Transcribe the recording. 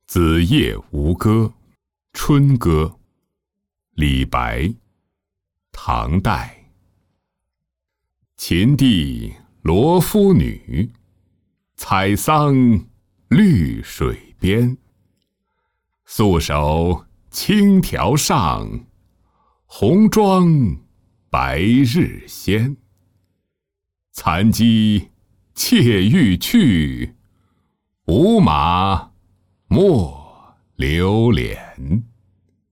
子夜吴歌，春歌，李白，唐代。秦地罗敷女，采桑绿水边。素手轻条上，红妆白日鲜。残机妾欲去，无马莫留连。